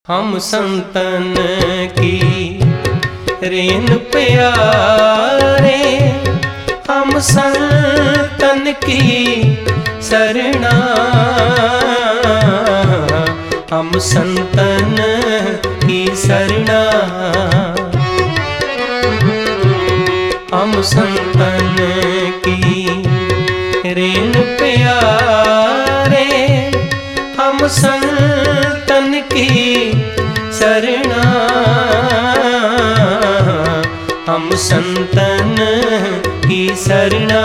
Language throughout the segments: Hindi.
हम संतन की रेन प्यारे, हम संतन की शरणा, हम संतन की शरणा, हम संतन की रेन प्यारे, हम संतन की शरणा, हम संतन की शरणा।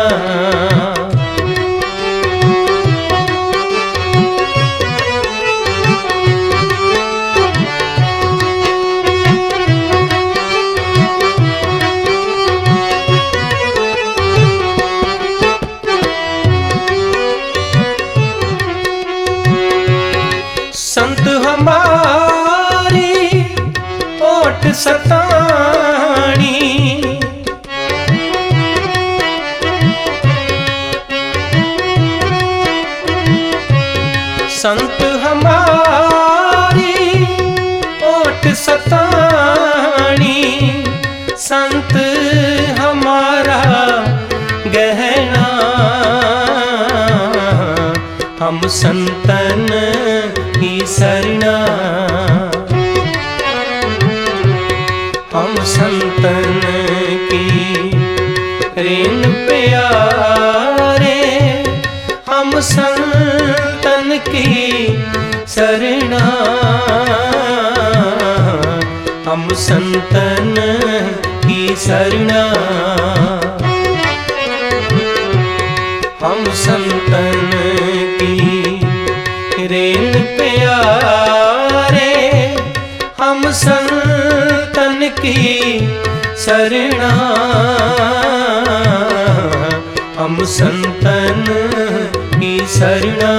संत हमारी ओट सतानी, संत हमारी ओट सतानी, संत हमारा गहना, हम संतन की शरणा, हम संतन की रेन प्यारे, हम संतन की शरणा, हम संतन की शरणा, हम संतन की रेन प्यारे, हम संतन की शरणा, हम संतन की शरणा।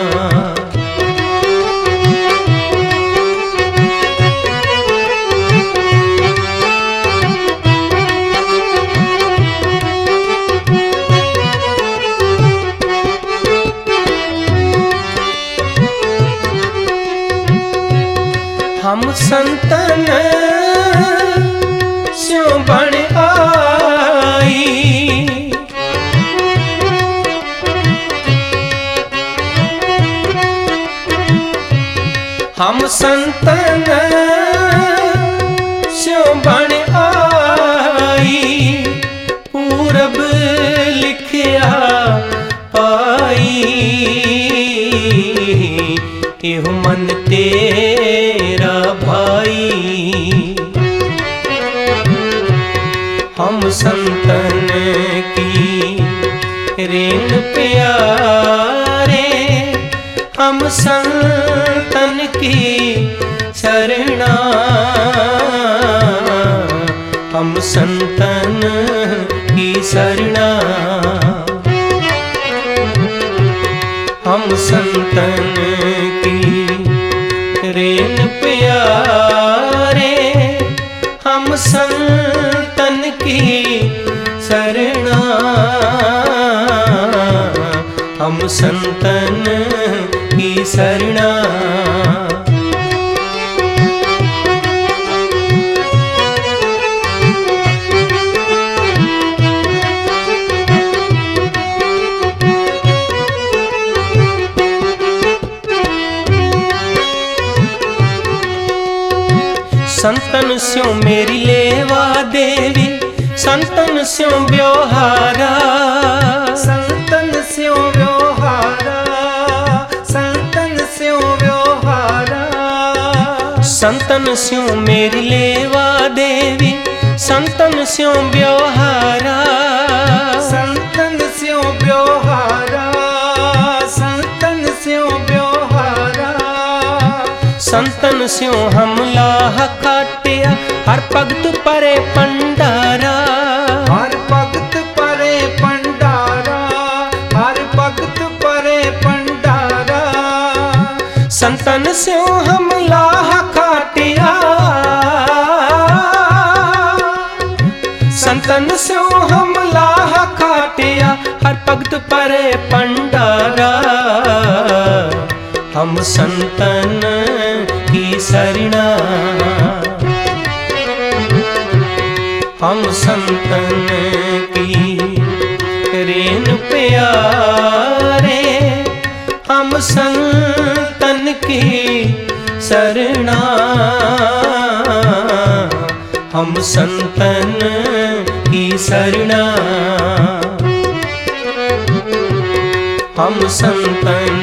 हम संतन स्यों बण आई, हम संतन स्यों बण आई, पूरब लिखिया पाई, एहो मन तेरा भाई, हम संतन की रेन प्यारे, हम संतन की शरणा, हम संतन की शरणा, हम संतन की रेन प्यारे, हम संतन की शरणा, हम संतन की शरणा। संतन स्यों मेरी लेवा देवी, संतन स्यों व्यवहारा, संतन स्यों व्यवहारा, संतन स्यों व्यवहारा, संतन स्यों मेरी लेवा देवी, संतन स्यों व्यवहारा, संतन स्यों व्यवहारा, संतन स्यों व्यवहारा, संतन स्यों हमला काटिया, हर भगत परे पंडारा, हर भगत परे पंडारा, हर भगत परे पंडारा, संतन स्यों हमला काटिया, संतन स्यों हमला काटिया, हर भगत परे पंडारा, हम संतन की सरना। हम संतन की रेन प्यारे, हम संतन की सरना। हम संतन की सरना। हम संतन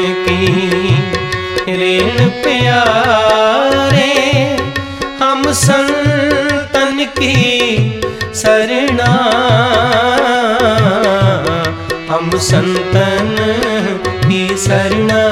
की रेन प्यारे, हम संतन की सरना। हम संतन की सरना।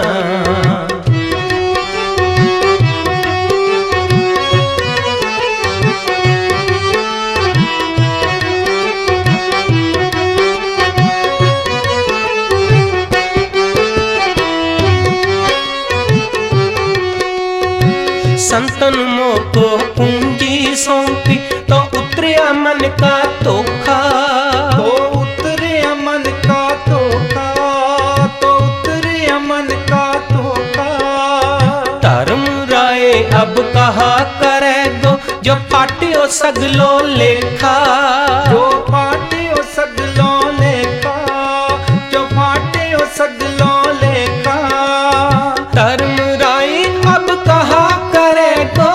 संतन मोको पूंजी सौंपी तो उतरिया मन का धोखा। तो उतरिया मन का धोखा, तो उतरिया मन का धोखा। धर्म राय अब कहा करेगो, जो फाटियो सगलो लेखा। जो फाटियो सगलो लेखा, जो फाटियो सगलो लेखा। धर्म राय अब कहा करेगो,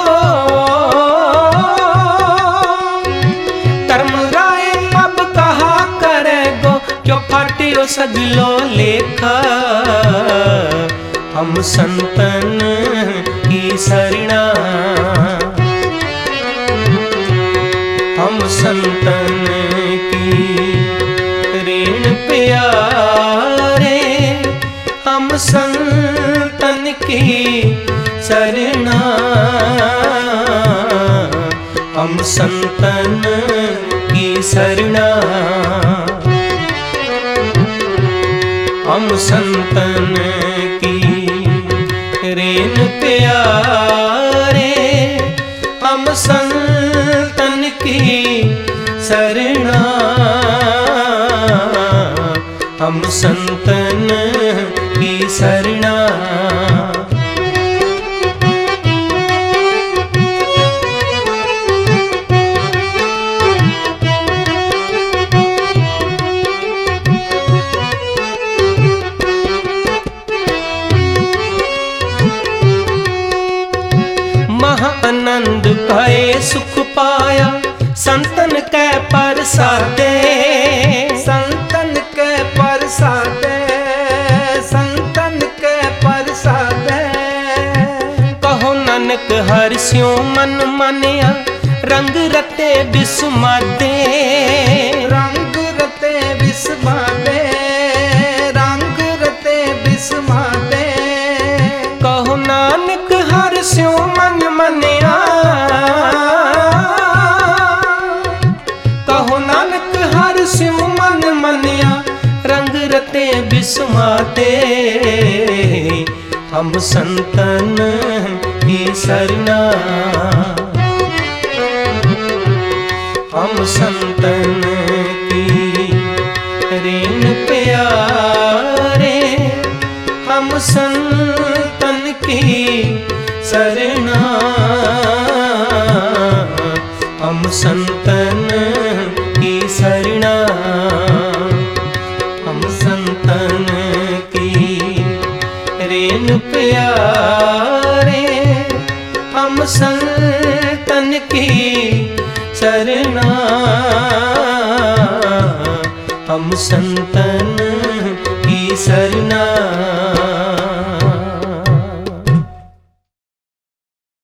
धर्म राय अब कहा करेगो, जो फाटियो सगलो लेखा। हम संतन की सरना। हम संतन की रेन प्यारे, हम संतन की सरना। हम संतन की सरना। हम संतन की रेन प्यारे, हम संतन की सरना। हम संतन की सरना। आनंद भये सुख पाया, संतन कै परसादे। संतन कै परसादे, संतन कै परसादे। कहो नानक हर्ष्यों मन मानिया, रंग रते बिस्मादे। रंग रते बिस्मादे, रंग रते बिस्मादे। कहो नानक हर्ष्यों मन मानिया, कहो नानक हर्ष्यों मन मानिया, रंग रते बिस्मादे। हम संतन की सरना। हम संतन की रेन प्यारे, हम संतन की सरना। हम संतन की सरना। हम संतन की रेन प्यारे, हम संतन की सरना। हम संतन की सरना।